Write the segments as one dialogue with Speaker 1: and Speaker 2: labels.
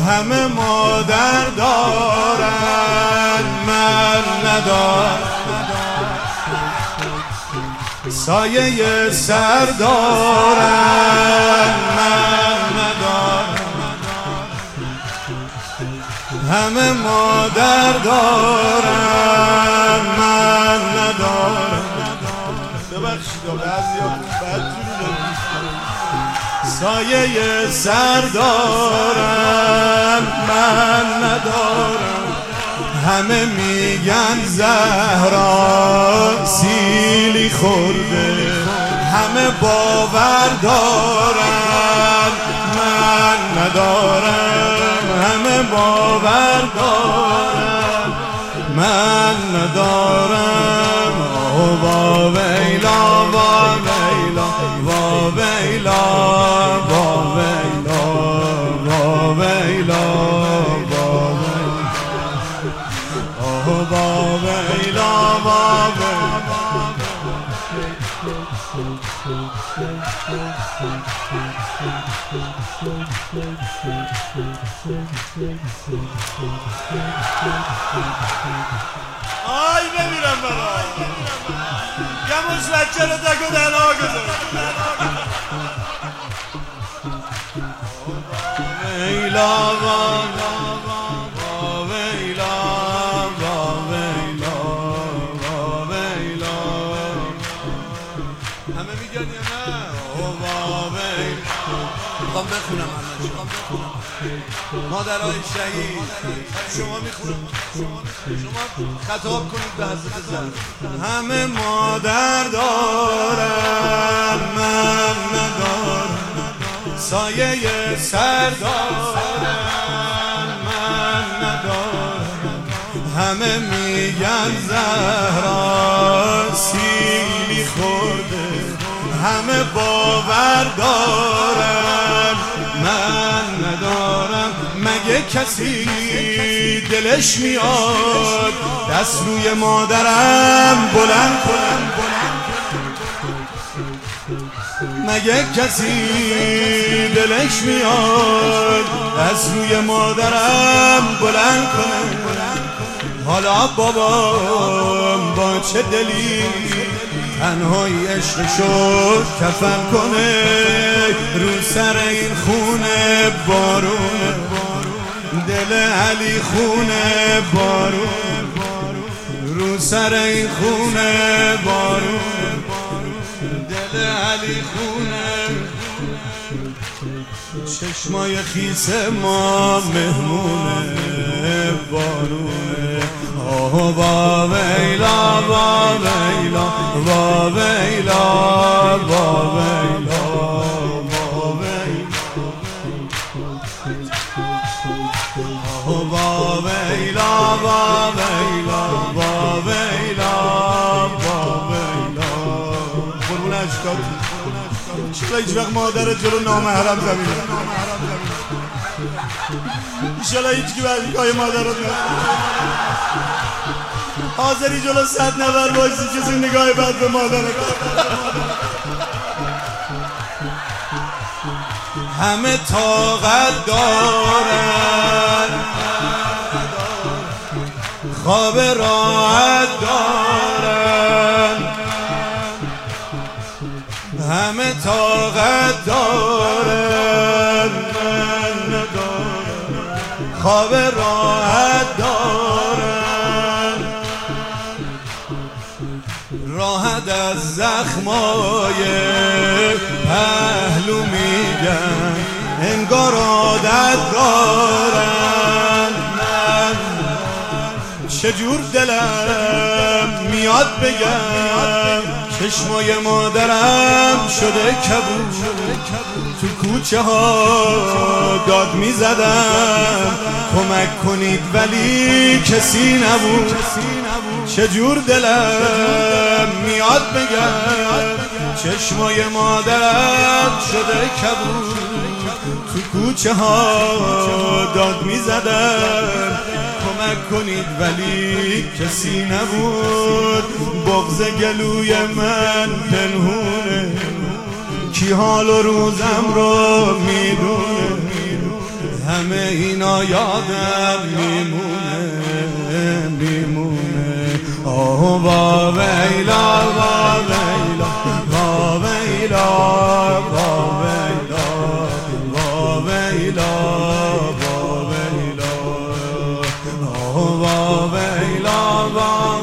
Speaker 1: همه مادر دارن من ندارم، سایه سر دارن من ندارم، همه مادر دارن من ندارم. ببخشید بعضیا بدجوری سایه سر دارن من ندارم، همه میگن زهرا سیلی خورده، همه باور دارن من ندارم، همه باور دارن من ندارم. وا ویلا وا ویلا وا ویلا وا ویلا وا ویلا وا ویلا وا آی بمیرم برا گموش بچه رو تکو دنا گذار ویلا وا ویلا وا ویلا وا ویلا. همه میگن یا نه وا ویلا. میخوام بخونم مادرای شهید، شما میخونم، شما خطاب کنید به حضرت زهرا. همه مادر دارن من ندارم، سایه سر دارن من ندارم، همه میگن زهرا سیلی خورده، همه باور دارن من ندارم. مگه کسی دلش میاد دست روی مادرم بلند کنم؟ مگه کسی دلش میاد دست روی مادرم بلند کنم؟ حالا بابام با چه دلی تنهایی عشقشو کفن کنه، رو سر این خونه بارون، دل علی خونه بارون، رو سر این خونه بارون، دل علی خونه. چشمای خیس ما مهمونه بارونه. آه وا ویلا وا ویلا وا ویلا وا ویلا وا ویلا. آه وا ویلا وا ویلا وا ویلا وا ویلا. قربون اشکات چرا هیچ وقت مادرت جلو نامحرم زمینه؟ ایشالا هیچکی بعدیگاه مادرت حاضری جلو 100 نفر باشی کسی نگاه بد به مادرت. همه طاقت دارن، خواب راحت دارن، همه طاقت دارن من ندارم، خواب راحت دارن، راحت از زخمای پهلو میگن انگار عادت دارن. من چجور دلم میاد بگم چشمای مادرم شده کبود، تو کوچه ها داد میزدم کمک کنید ولی کسی نبود. چجور دلم میاد بگم چشمای مادرم شده کبود، تو کوچه ها داد میزدم کمک کنید ولی کسی نبود. بغض گلوی من پنهونه، کی حال و روزم رو میدونه، همه اینا یادم میمونه آه با ویلا با ویلا با ویلا با ویلا با ویلا با ویلا آه با ویلا با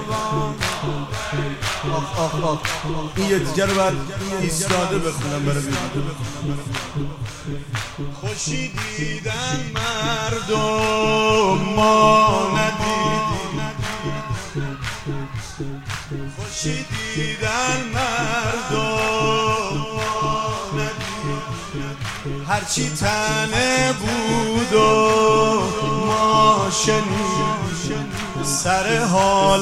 Speaker 1: این یه دیگر رو باید ایستاده بخونم برای بیرون. خوشی دیدن مردم ما ندیدیم خوشی دیدن مردم ما ندیدیم هرچی تنه بود و ما شنیدیم سر حال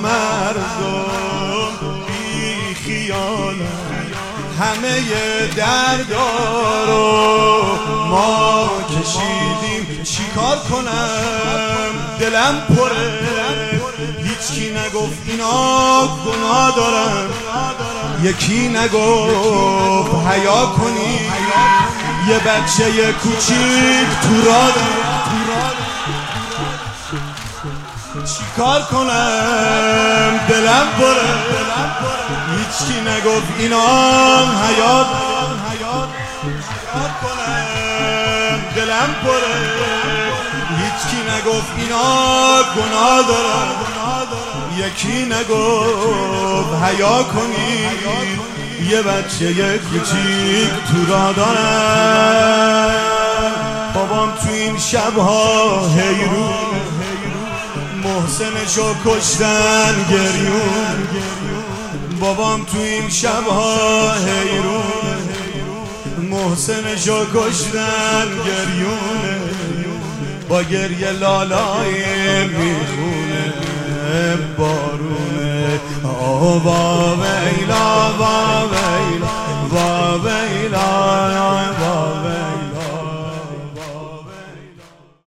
Speaker 1: مردم بی خیال همه دردها رو ما کشیدیم چیکار کنم دلم پره هیچکی نگفت اینا گناه دارن یکی نگفت حیا کنی یه بچه کوچیک تو راه چیکار کنم دلم پره هیچکی نگفت اینا حیات کنم دلم پره هیچکی نگفت اینا گناه دارن یکی نگفت حیا کنی یه بچه کوچیک تو راه دارن بابام تو این شبها حیرون محسنشو کشتن گریون بابام تو این شبها حیرون محسنشو کشتن گریونه با گریه لالای میخونه بارونه آه با ویلا